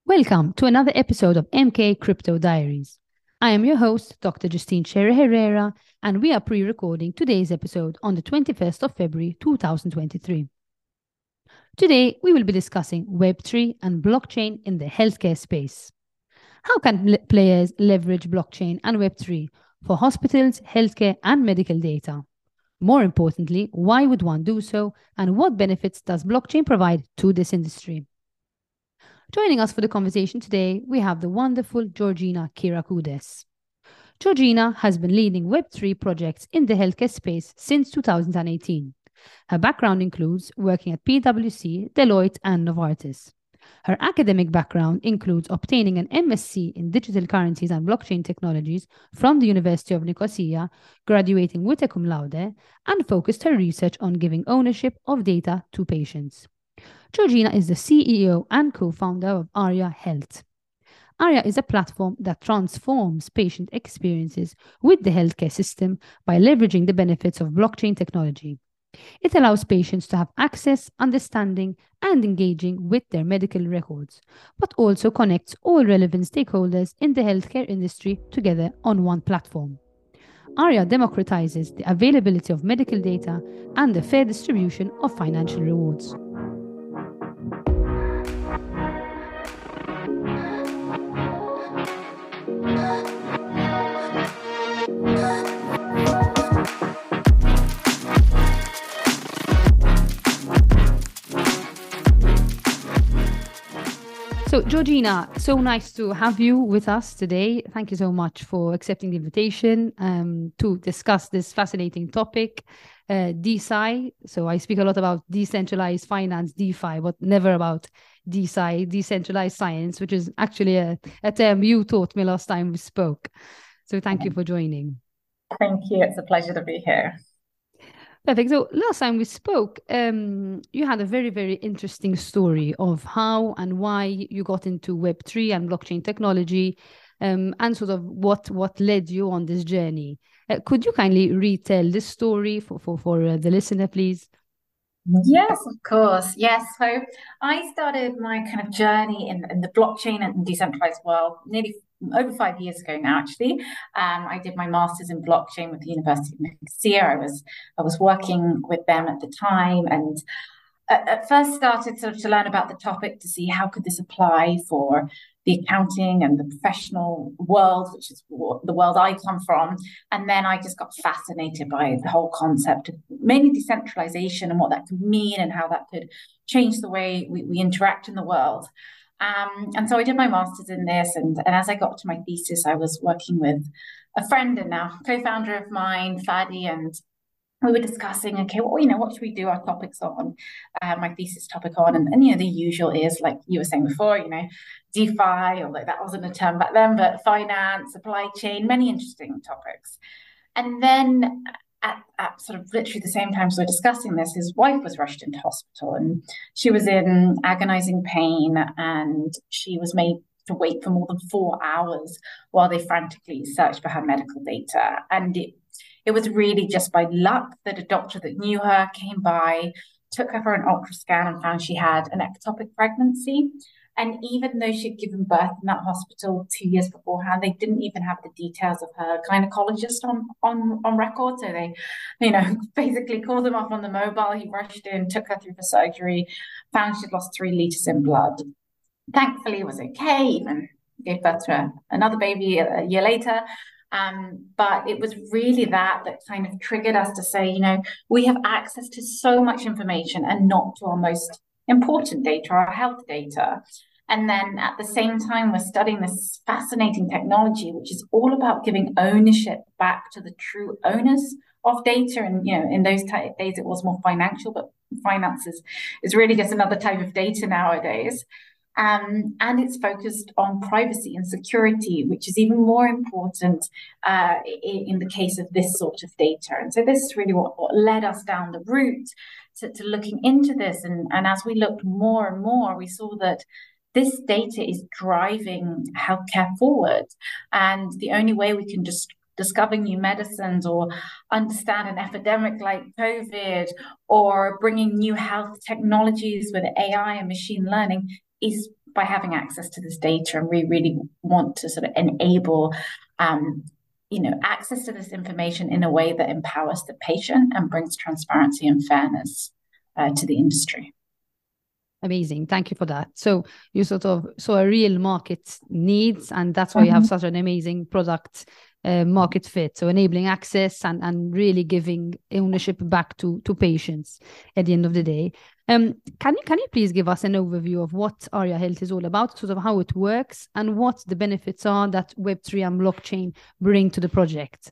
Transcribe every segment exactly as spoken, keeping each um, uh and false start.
Welcome to another episode of M K Crypto Diaries. I am your host, Doctor Justine Sherry Herrera, and we are pre-recording today's episode on the twenty-first of February two thousand twenty-three. Today, we will be discussing Web three and blockchain in the healthcare space. How can le- players leverage blockchain and Web three for hospitals, healthcare, and medical data? More importantly, why would one do so, and what benefits does blockchain provide to this industry? Joining us for the conversation today, we have the wonderful Georgina Kyriakides. Georgina has been leading Web three projects in the healthcare space since two thousand eighteen. Her background includes working at PwC, Deloitte, and Novartis. Her academic background includes obtaining an M S c in Digital Currencies and Blockchain Technologies from the University of Nicosia, graduating with a cum laude, and focused her research on giving ownership of data to patients. Georgina is the C E O and co-founder of Aria Health. Aria is a platform that transforms patient experiences with the healthcare system by leveraging the benefits of blockchain technology. It allows patients to have access, understanding, and engaging with their medical records, but also connects all relevant stakeholders in the healthcare industry together on one platform. Aria democratizes the availability of medical data and the fair distribution of financial rewards. So, Georgina, so nice to have you with us today. Thank you so much for accepting the invitation um, to discuss this fascinating topic, uh, DeSci. So, I speak a lot about decentralized finance, DeFi, but never about DeSci, decentralized science, which is actually a, a term you taught me last time we spoke. So, thank you for joining. Thank you. It's a pleasure to be here. Perfect. So last time we spoke, um, you had a very, very interesting story of how and why you got into Web three and blockchain technology, um, and sort of what what led you on this journey. Uh, could you kindly retell this story for for, for uh, the listener, please? Yes, of course. Yes. So I started my kind of journey in, in the blockchain and decentralized world nearly over five years ago now, actually. Um, I did my master's in blockchain with the University of Nicosia. I was I was working with them at the time, and at, at first started sort of to learn about the topic to see how could this apply for the accounting and the professional world, which is the world I come from. And then I just got fascinated by the whole concept of mainly decentralization and what that could mean and how that could change the way we, we interact in the world. Um, and so I did my master's in this. And, and as I got to my thesis, I was working with a friend and now co-founder of mine, Fadi, and we were discussing, okay, well, you know, what should we do our topics on, uh, my thesis topic on, and, and, you know, the usual is, like you were saying before, you know, DeFi, although that wasn't a term back then, but finance, supply chain, many interesting topics. And then at, at sort of literally the same time as we we're discussing this, his wife was rushed into hospital and she was in agonizing pain and she was made to wait for more than four hours while they frantically searched for her medical data. And it It was really just by luck that a doctor that knew her came by, took her for an ultrasound and found she had an ectopic pregnancy. And even though she'd given birth in that hospital two years beforehand, they didn't even have the details of her gynecologist on, on, on record. So they, you know, basically called him up on the mobile. He rushed in, took her through for surgery, found she'd lost three liters in blood. Thankfully, it was okay, even gave birth to another baby a year later. Um, but it was really that that kind of triggered us to say, you know, we have access to so much information and not to our most important data, our health data. And then at the same time, we're studying this fascinating technology, which is all about giving ownership back to the true owners of data. And, you know, in those t- days, it was more financial, but finances is really just another type of data nowadays. Um, and it's focused on privacy and security, which is even more important uh, in, in the case of this sort of data. And so this is really what, what led us down the route to, to looking into this. And, and as we looked more and more, we saw that this data is driving healthcare forward. And the only way we can just discover new medicines or understand an epidemic like COVID or bringing new health technologies with A I and machine learning is by having access to this data, and we really want to sort of enable um, you know, access to this information in a way that empowers the patient and brings transparency and fairness uh, to the industry. Amazing. Thank you for that. So you sort of saw a real market needs, and that's why mm-hmm. you have such an amazing product uh, market fit. So enabling access and, and really giving ownership back to, to patients at the end of the day. Um, can you, can you please give us an overview of what Aria Health is all about, sort of how it works and what the benefits are that Web three and blockchain bring to the project?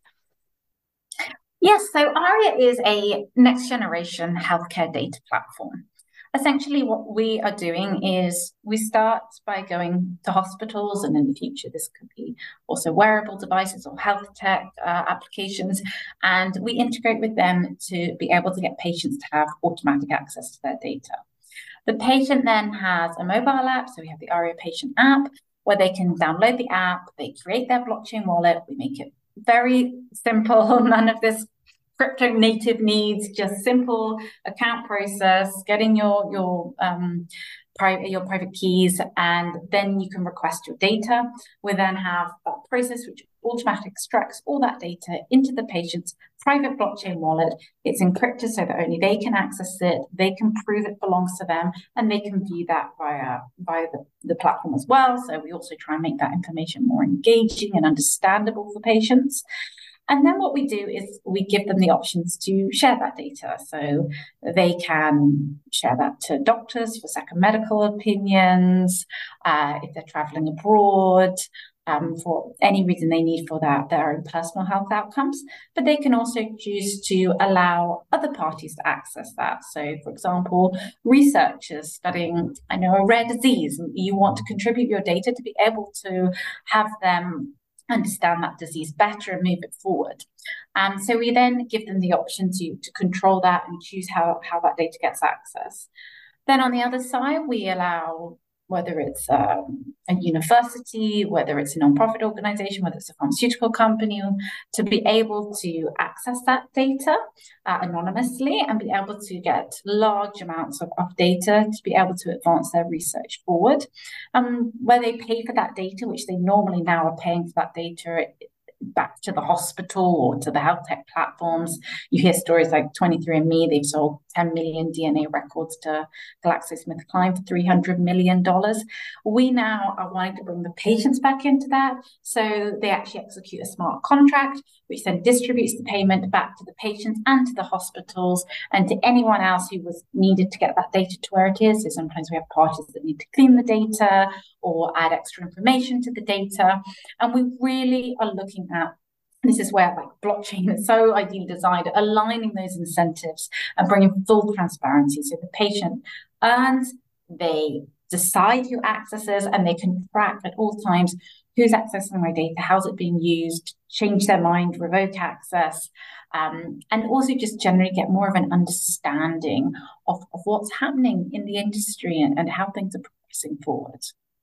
Yes, so Aria is a next generation healthcare data platform. Essentially, what we are doing is we start by going to hospitals, and in the future, this could be also wearable devices or health tech uh, applications, and we integrate with them to be able to get patients to have automatic access to their data. The patient then has a mobile app, so we have the Aria Patient app, where they can download the app, they create their blockchain wallet, we make it very simple, none of this crypto native needs, just simple account process, getting your your um, private your private keys, and then you can request your data. We then have that process which automatically extracts all that data into the patient's private blockchain wallet. It's encrypted so that only they can access it, they can prove it belongs to them, and they can view that via via the, the platform as well. So we also try and make that information more engaging and understandable for patients. And then what we do is we give them the options to share that data. So they can share that to doctors for second medical opinions, uh, if they're traveling abroad, um, for any reason they need for that, their own personal health outcomes. But they can also choose to allow other parties to access that. So, for example, researchers studying, I know, a rare disease, and you want to contribute your data to be able to have them understand that disease better and move it forward. Um, so we then give them the option to, to control that and choose how, how that data gets accessed. Then on the other side, we allow, whether it's um, a university, whether it's a nonprofit organization, whether it's a pharmaceutical company, to be able to access that data uh, anonymously and be able to get large amounts of, of data to be able to advance their research forward. Um, where they pay for that data, which they normally now are paying for that data back to the hospital or to the health tech platforms. You hear stories like twenty-three and me, they've sold ten million D N A records to GlaxoSmithKline for three hundred million dollars. We now are wanting to bring the patients back into that. So they actually execute a smart contract, which then distributes the payment back to the patients and to the hospitals and to anyone else who was needed to get that data to where it is. So sometimes we have parties that need to clean the data or add extra information to the data. And we really are looking at, this is where like blockchain is so ideally designed, aligning those incentives and bringing full transparency. So the patient earns, they decide who accesses, and they can track at all times who's accessing my data, how's it being used, change their mind, revoke access, um, and also just generally get more of an understanding of, of what's happening in the industry and, and how things are progressing forward.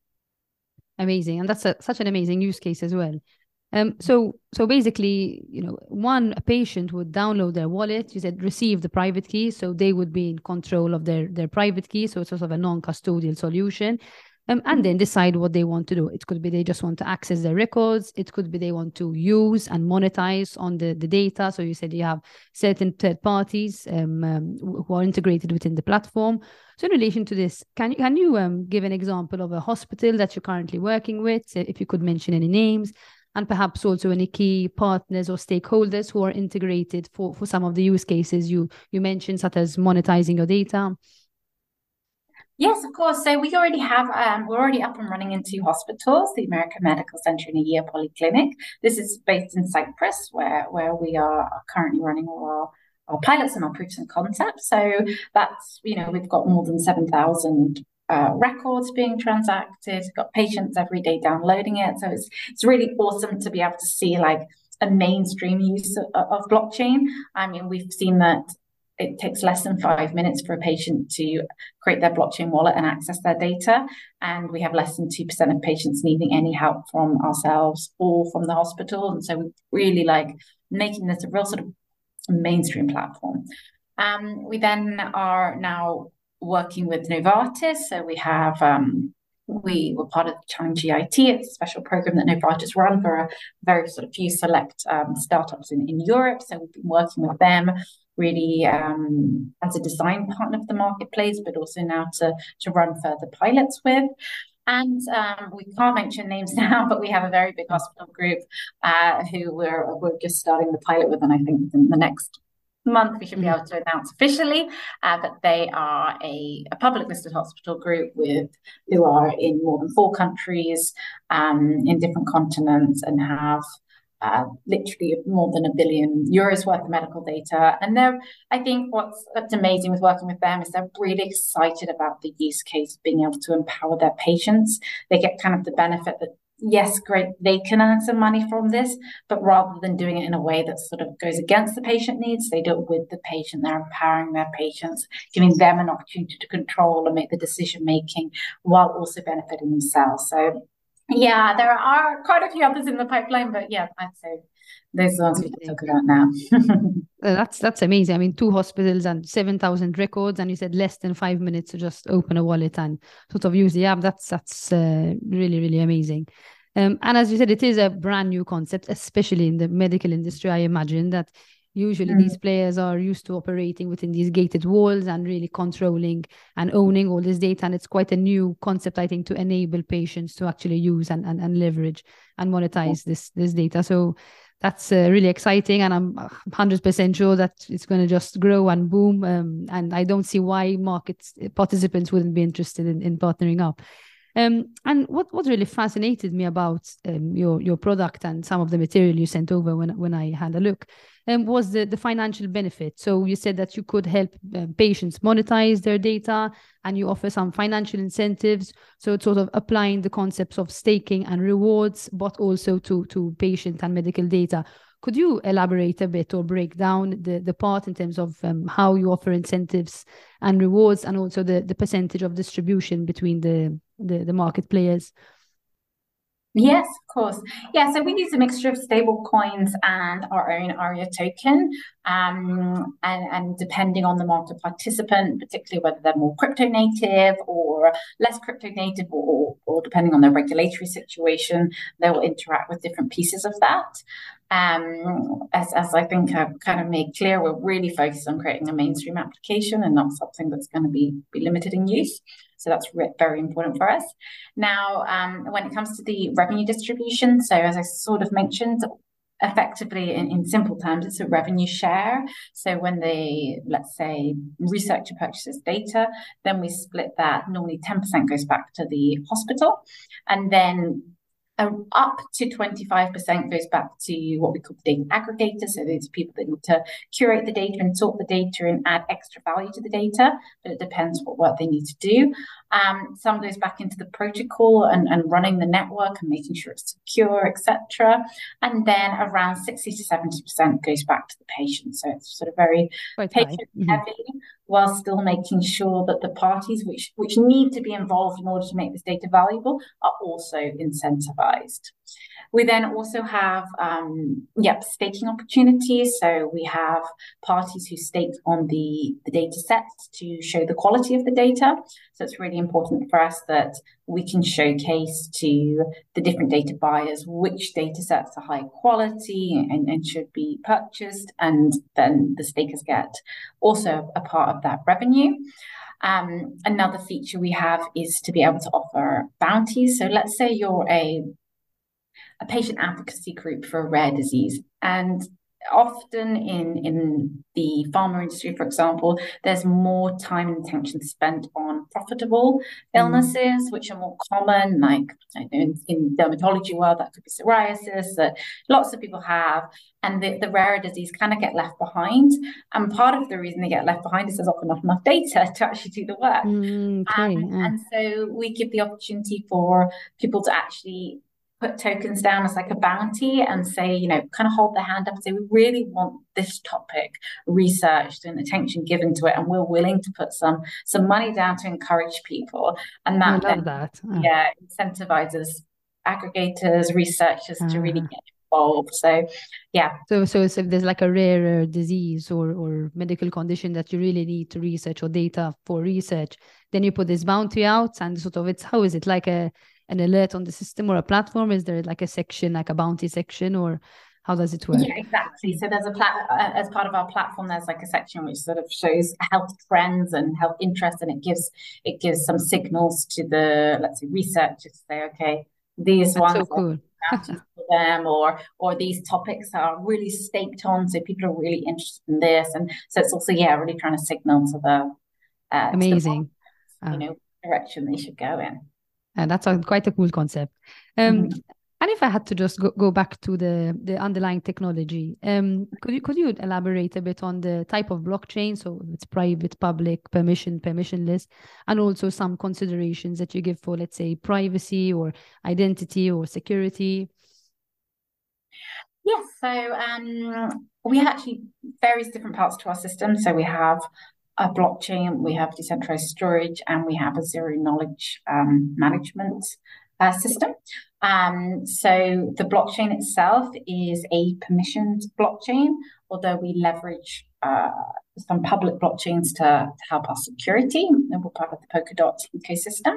Amazing. And that's a, such an amazing use case as well. Um, so, so basically, you know, one, a patient would download their wallet, you said receive the private key, so they would be in control of their, their private key, so it's sort of a non-custodial solution, um, and then decide what they want to do. It could be they just want to access their records, it could be they want to use and monetize on the, the data, so you said you have certain third parties um, um, who are integrated within the platform. So in relation to this, can you, can you um, give an example of a hospital that you're currently working with, if you could mention any names, and perhaps also any key partners or stakeholders who are integrated for, for some of the use cases you, you mentioned, such as monetizing your data? Yes, of course. So we already have, um, we're already up and running in two hospitals, the American Medical Center and Aegea Polyclinic. This is based in Cyprus, where, where we are currently running all our our pilots and our proofs and concepts. So that's, you know, we've got more than seven thousand uh, records being transacted, we've got patients every day downloading it. So it's, it's really awesome to be able to see like a mainstream use of, of blockchain. I mean, we've seen that it takes less than five minutes for a patient to create their blockchain wallet and access their data. And we have less than two percent of patients needing any help from ourselves or from the hospital. And so we really like making this a real sort of mainstream platform. Um, we then are now working with Novartis. So we have um, we were part of Challenge G I T. It's a special program that Novartis run for a very sort of few select um, startups in, in Europe. So we've been working with them really um, as a design partner of the marketplace, but also now to, to run further pilots with. And um, we can't mention names now, but we have a very big hospital group uh, who we're, we're just starting the pilot with. And I think in the next month we should be able to announce officially uh, that they are a, a public listed hospital group with who are in more than four countries um, in different continents and have uh, literally more than a billion euros worth of medical data. And they're, I think what's, what's amazing with working with them is they're really excited about the use case of being able to empower their patients. They get kind of the benefit that, yes, great, they can earn some money from this, but rather than doing it in a way that sort of goes against the patient needs, they do it with the patient. They're empowering their patients, giving them an opportunity to control and make the decision making while also benefiting themselves. So yeah, there are quite a few others in the pipeline, but yeah, I'd say those are the ones we can talk about now. Uh, that's that's amazing. I mean, two hospitals and seven thousand records, and you said less than five minutes to just open a wallet and sort of use the app. That's that's uh, really really amazing. Um, and as you said, it is a brand new concept, especially in the medical industry. I imagine that usually mm. these players are used to operating within these gated walls and really controlling and owning all this data. And it's quite a new concept, I think, to enable patients to actually use and and, and leverage and monetize this this data. So that's uh, really exciting, and I'm one hundred percent sure that it's going to just grow and boom. Um, and I don't see why market participants wouldn't be interested in, in partnering up. Um, and what, what really fascinated me about um, your your product and some of the material you sent over when when I had a look um, was the, the financial benefit. So you said that you could help uh, patients monetize their data, and you offer some financial incentives. So it's sort of applying the concepts of staking and rewards, but also to, to patient and medical data. Could you elaborate a bit or break down the, the part in terms of um, how you offer incentives and rewards, and also the, the percentage of distribution between the, the, the market players? Yes, of course. Yeah, so we use a mixture of stable coins and our own ARIA token. Um, and, and depending on the market participant, particularly whether they're more crypto native or less crypto native, or, or depending on their regulatory situation, they will interact with different pieces of that. Um, as, as I think I've kind of made clear, we're really focused on creating a mainstream application and not something that's going to be, be limited in use. So that's very important for us. Now, um, when it comes to the revenue distribution, so as I sort of mentioned, effectively in, in simple terms, it's a revenue share. So when the, let's say, researcher purchases data, then we split that. Normally ten percent goes back to the hospital. And then Uh, up to twenty-five percent goes back to what we call the data aggregator. So these are people that need to curate the data and sort the data and add extra value to the data, but it depends what work they need to do. Um, some goes back into the protocol and, and running the network and making sure it's secure, et cetera. And then around sixty to seventy percent goes back to the patient. So it's sort of very patient heavy, mm-hmm. while still making sure that the parties which, which need to be involved in order to make this data valuable are also incentivized. We then also have, um, yep, staking opportunities. So we have parties who stake on the, the data sets to show the quality of the data. So it's really important for us that we can showcase to the different data buyers which data sets are high quality and, and should be purchased, and then the stakers get also a part of that revenue. Um, another feature we have is to be able to offer bounties. So let's say you're a a patient advocacy group for a rare disease. And often in, in the pharma industry, for example, there's more time and attention spent on profitable illnesses, mm. which are more common, like I know, in, in dermatology world, that could be psoriasis, that lots of people have. And the, the rarer disease kind of get left behind. And part of the reason they get left behind is there's often not enough data to actually do the work. Mm, okay. um, yeah. And so we give the opportunity for people to actually put tokens down as like a bounty and say, you know, kind of hold their hand up and say, we really want this topic researched and attention given to it, and we're willing to put some some money down to encourage people. And that, I love then, that. Oh. yeah, incentivizes aggregators, researchers uh. to really get involved. So, yeah. So, so, so if there's like a rarer disease or or medical condition that you really need to research or data for research, then you put this bounty out, and sort of it's how is it like a an alert on the system or a platform? Is there like a section, like a bounty section, or how does it work? Yeah, exactly. So there's a plat uh, as part of our platform, there's like a section which sort of shows health trends and health interest, and it gives it gives some signals to the, let's say, researchers to say, okay, these That's ones so cool. for them, or or these topics are really staked on, so people are really interested in this, and so it's also, yeah, really trying to signal to the uh, Amazing. to the, you know, direction they should go in. And that's a, quite a cool concept. Um, mm-hmm. And if I had to just go, go back to the, the underlying technology, um, could you could you elaborate a bit on the type of blockchain? So it's private, public, permission, permissionless, and also some considerations that you give for, let's say, privacy or identity or security. Yes, so um, we have actually various different parts to our system. So we have a blockchain, we have decentralized storage, and we have a zero knowledge um, management uh, system. Um, so the blockchain itself is a permissioned blockchain, although we leverage uh, some public blockchains to, to help our security. And we're part of the Polkadot ecosystem.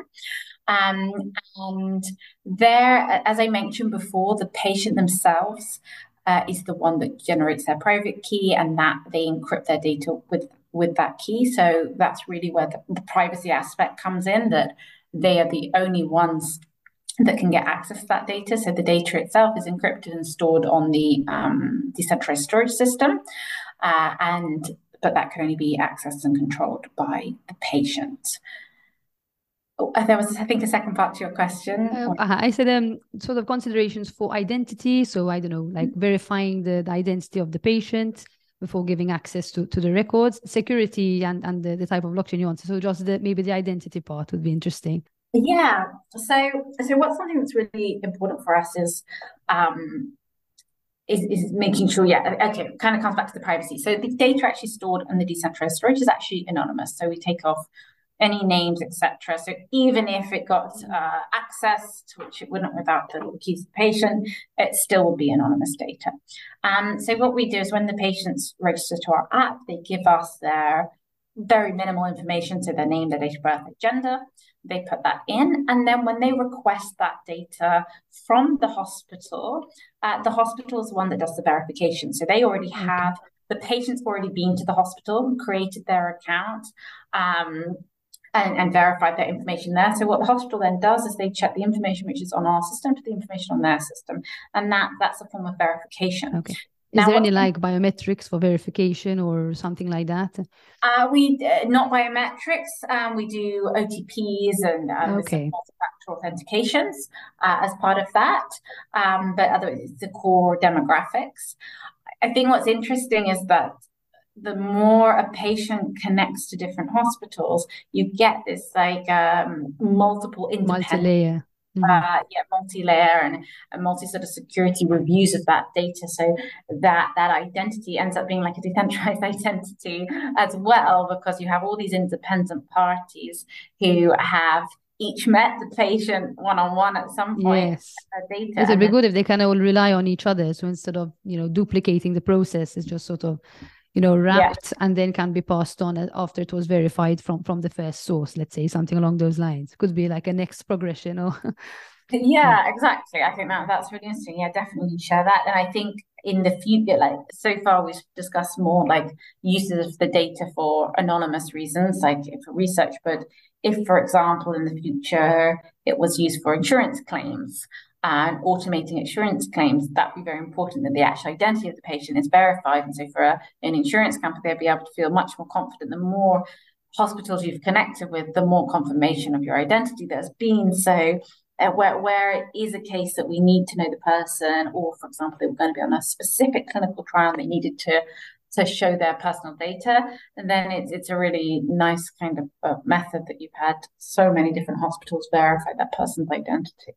Um, and there, as I mentioned before, the patient themselves uh, is the one that generates their private key, and that they encrypt their data with, with that key. So that's really where the, the privacy aspect comes in, that they are the only ones that can get access to that data. So the data itself is encrypted and stored on the um, decentralized storage system, uh, and but that can only be accessed and controlled by the patient. Oh, there was, I think, a second part to your question. Uh, I said um, sort of considerations for identity. So I don't know, like mm-hmm. verifying the, the identity of the patient before giving access to, to the records, security, and, and the, the type of blockchain you want. So just the, maybe the identity part would be interesting. Yeah. So, so what's something that's really important for us is, um, is, is making sure, yeah, okay, it kind of comes back to the privacy. So the data actually stored in the decentralized storage is actually anonymous. So we take off any names, et cetera. So even if it got uh, accessed, which it wouldn't without the keys of the patient, it still would be anonymous data. Um, so what we do is when the patients register to our app, they give us their very minimal information, so their name, their date of birth, their gender. They put that in, and then when they request that data from the hospital, uh, the hospital is the one that does the verification. So they already okay. have, the patient's already been to the hospital, created their account, um, and, and verified that information there. So what the hospital then does is they check the information which is on our system to the information on their system, and that that's a form of verification. Okay. Is now, there any like biometrics for verification or something like that? Uh, we uh, not biometrics. Um, we do O T Ps and um, okay. multi-factor authentications uh, as part of that. Um, but otherwise, it's the core demographics. I think what's interesting is that the more a patient connects to different hospitals, you get this like um, multiple independent. Multi-layer. Mm-hmm. Uh, yeah, multi-layer and, and multi sort of security reviews of that data, so that that identity ends up being like a decentralized identity as well, because you have all these independent parties who have each met the patient one-on-one at some point. Yes, data it would be good if they can all rely on each other. So instead of you know duplicating the process, it's just sort of you know wrapped yeah. and then can be passed on after it was verified from from the first source. Let's say something along those lines. Could be like a next progression or. yeah, yeah, exactly. I think that that's really interesting. Yeah, definitely share that. And I think in the future, like so far, we've discussed more like uses of the data for anonymous reasons, like for research. But if, for example, in the future, it was used for insurance claims and automating insurance claims, that'd be very important that the actual identity of the patient is verified. And so for a, an insurance company, they'd be able to feel much more confident. The more hospitals you've connected with, the more confirmation of your identity there's been. So uh, where, where it is a case that we need to know the person, or for example, they were going to be on a specific clinical trial and they needed to to show their personal data, and then it's it's a really nice kind of uh, method that you've had so many different hospitals verify that person's identity.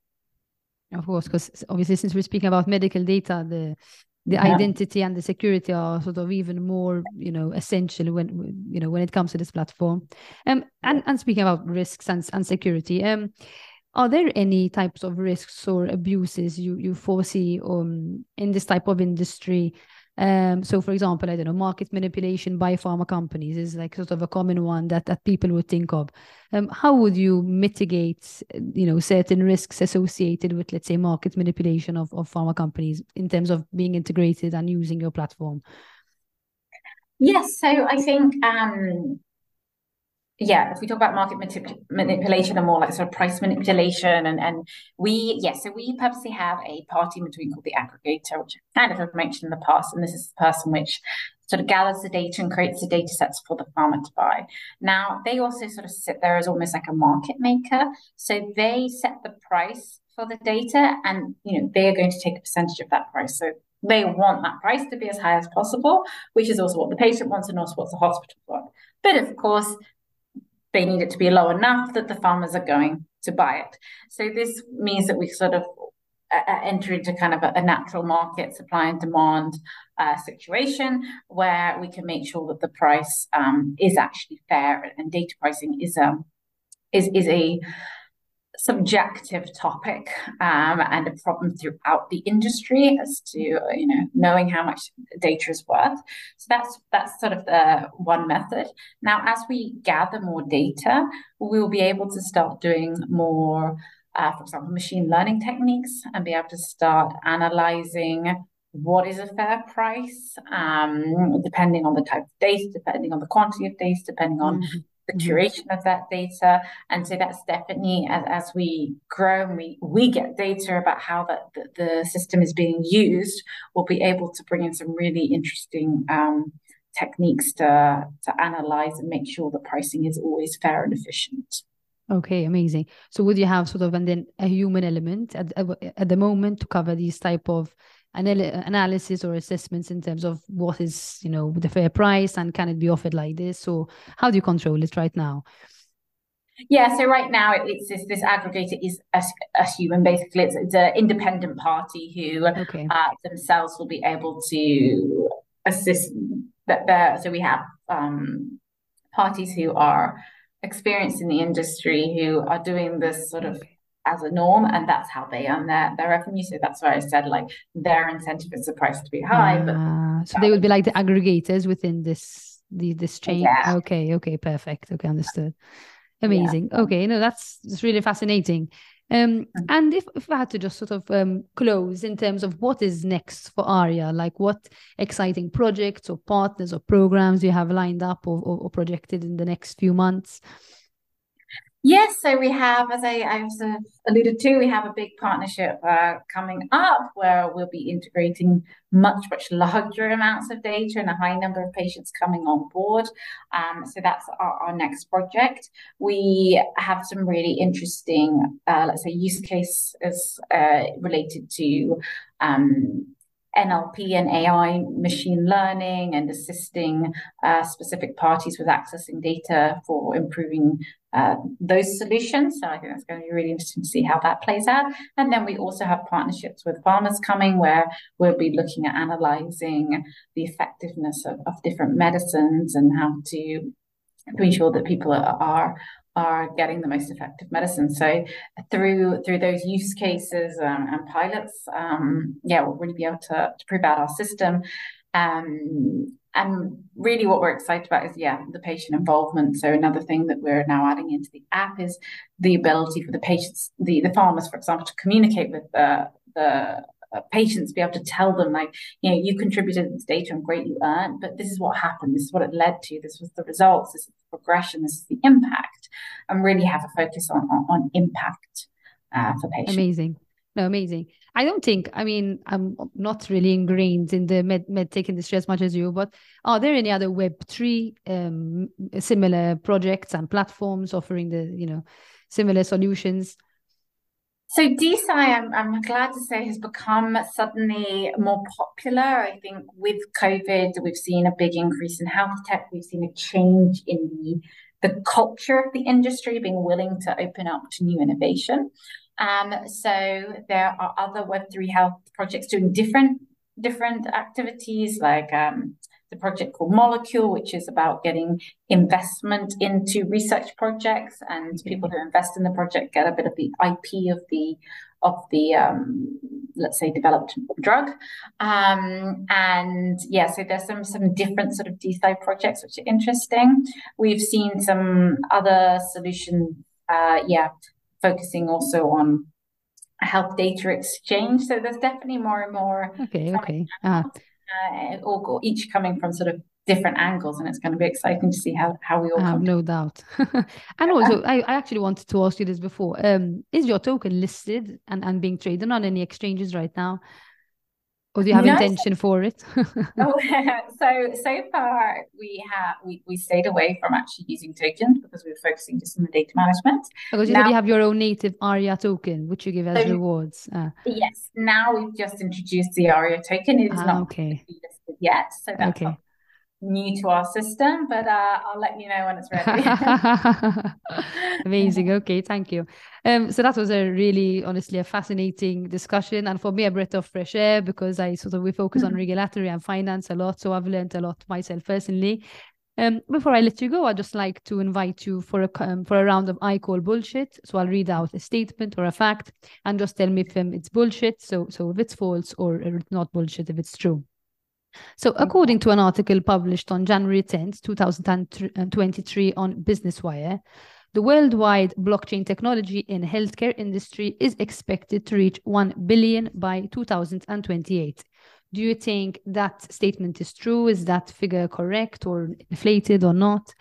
Of course, because obviously since we're speaking about medical data, the the yeah. identity and the security are sort of even more, you know, essential when you know when it comes to this platform. Um, and and speaking about risks and and security, um, Are there any types of risks or abuses you, you foresee um, in this type of industry? Um, so, for example, I don't know, market manipulation by pharma companies is like sort of a common one that, that people would think of. Um, how would you mitigate, you know, certain risks associated with, let's say, market manipulation of, of pharma companies in terms of being integrated and using your platform? Yes, so I think um, yeah, if we talk about market manip manipulation and more like sort of price manipulation, and and we yes, so we purposely have a party in between called the aggregator, which I kind of have mentioned in the past, and this is the person which sort of gathers the data and creates the data sets for the farmer to buy. Now, they also sort of sit there as almost like a market maker, so they set the price for the data, and you know they are going to take a percentage of that price. So they want that price to be as high as possible, which is also what the patient wants and also what the hospital wants. But of course, they need it to be low enough that the farmers are going to buy it. So this means that we sort of uh, enter into kind of a, a natural market supply and demand uh, situation where we can make sure that the price um, is actually fair, and data pricing is a is is a subjective topic um, and a problem throughout the industry as to you know knowing how much data is worth. So that's that's sort of the one method. Now, as we gather more data, we will be able to start doing more, uh, for example, machine learning techniques, and be able to start analyzing what is a fair price, um, depending on the type of data, depending on the quantity of data, depending on mm-hmm. the curation of that data. And so that's definitely, as, as we grow and we, we get data about how that the, the system is being used, we'll be able to bring in some really interesting um, techniques to, to analyze and make sure the pricing is always fair and efficient. Okay, amazing. So would you have sort of and then a human element at, at the moment to cover these type of anal analysis or assessments in terms of what is, you know, the fair price and can it be offered like this? So how do you control it right now? Yeah, so right now it's this, this aggregator is a, a human, basically. It's, it's an independent party who okay. uh, themselves will be able to assist. That so we have um, parties who are experienced in the industry who are doing this sort of okay. as a norm, and that's how they earn their, their revenue. So that's why I said like their incentive is the price to be high. Uh, but so they would be like the aggregators within this the this chain. Yeah. Okay, okay, perfect. Okay, understood. Amazing. Yeah. Okay, no, that's, that's really fascinating. Um, and if, if I had to just sort of um, close in terms of what is next for Aria, like what exciting projects or partners or programs you have lined up or, or, or projected in the next few months? Yes, so we have, as I, I was, uh, alluded to, we have a big partnership uh, coming up where we'll be integrating much, much larger amounts of data and a high number of patients coming on board. Um, so that's our, our next project. We have some really interesting, uh, let's say, use cases uh, related to um, N L P and A I, machine learning, and assisting uh, specific parties with accessing data for improving uh, those solutions. So I think that's going to be really interesting to see how that plays out. And then we also have partnerships with farmers coming where we'll be looking at analyzing the effectiveness of, of different medicines and how to, to ensure that people are, are are getting the most effective medicine. So through through those use cases um, and pilots, um, yeah, we'll really be able to, to prove out our system. Um, and really what we're excited about is, yeah, the patient involvement. So another thing that we're now adding into the app is the ability for the patients, the, the farmers, for example, to communicate with the, the Uh, patients, be able to tell them, like, you know, you contributed this data and great, you earned, but this is what happened, this is what it led to, this was the results, this is the progression, this is the impact, and really have a focus on on, on impact uh, for patients. Amazing. No, amazing. I don't think, I mean, I'm not really ingrained in the med, med tech industry as much as you, but are there any other Web three um, similar projects and platforms offering the, you know, similar solutions? So D S I, I'm, I'm glad to say, has become suddenly more popular. I think with COVID, we've seen a big increase in health tech. We've seen a change in the, the culture of the industry, being willing to open up to new innovation. Um, so there are other Web three health projects doing different, different activities like um, the project called Molecule, which is about getting investment into research projects, and okay. people who invest in the project get a bit of the I P of the of the um, let's say developed drug. Um, and yeah, so there's some some different sort of DeFi projects which are interesting. We've seen some other solutions, uh, yeah, focusing also on health data exchange. So there's definitely more and more. Okay, okay. Uh, uh, all, each coming from sort of different angles, and it's going to be exciting to see how, how we all I have come no doubt. And also, I, I actually wanted to ask you this before. Um, is your token listed and, and being traded on any exchanges right now? Or do you have no, intention for it? oh, so so far we have we, we stayed away from actually using tokens because we were focusing just on the data management. Because you now, said you have your own native Aria token, which you give as so, rewards. Uh, yes, now we've just introduced the Aria token. It is ah, not okay. listed yet, so that's okay. new to our system, but uh, I'll let you know when it's ready. Amazing. Okay, thank you. Um, so that was a really, honestly, a fascinating discussion, and for me, a breath of fresh air, because I sort of we focus on regulatory and finance a lot, so I've learned a lot myself personally. Um, before I let you go, I'd just like to invite you for a um, for a round of I Call Bullshit. So I'll read out a statement or a fact, and just tell me if um, it's bullshit. So so if it's false, or it's not bullshit if it's true. So according to an article published on January tenth, two thousand twenty-three on Business Wire, the worldwide blockchain technology in healthcare industry is expected to reach one billion by two thousand twenty-eight. Do you think that statement is true? Is that figure correct or inflated or not?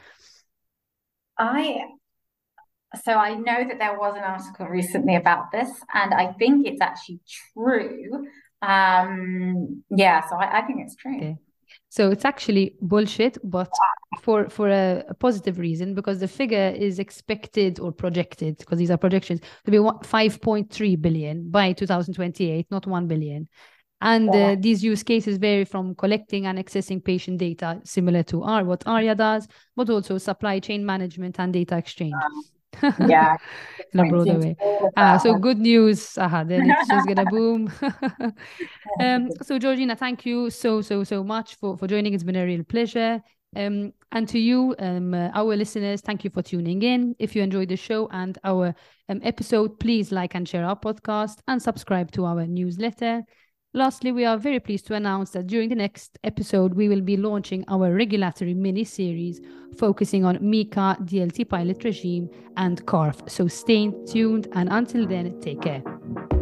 I so I know that there was an article recently about this, and I think it's actually true. Um, yeah, so I, I think it's true. Okay. So it's actually bullshit, but for for a, a positive reason, because the figure is expected or projected, because these are projections, to be five point three billion by two thousand twenty-eight, not one billion. And uh, these use cases vary from collecting and accessing patient data, similar to our, what Aria does, but also supply chain management and data exchange. Um, yeah, in a broader way. Uh, so good news. Aha, then it's just gonna boom. um, so Georgina, thank you so so so much for for joining. It's been a real pleasure. Um, and to you, um, uh, our listeners, thank you for tuning in. If you enjoyed the show and our um, episode, please like and share our podcast and subscribe to our newsletter. Lastly, we are very pleased to announce that during the next episode, we will be launching our regulatory mini-series focusing on MiCA, D L T pilot regime, and C A R F. So stay tuned, and until then, take care.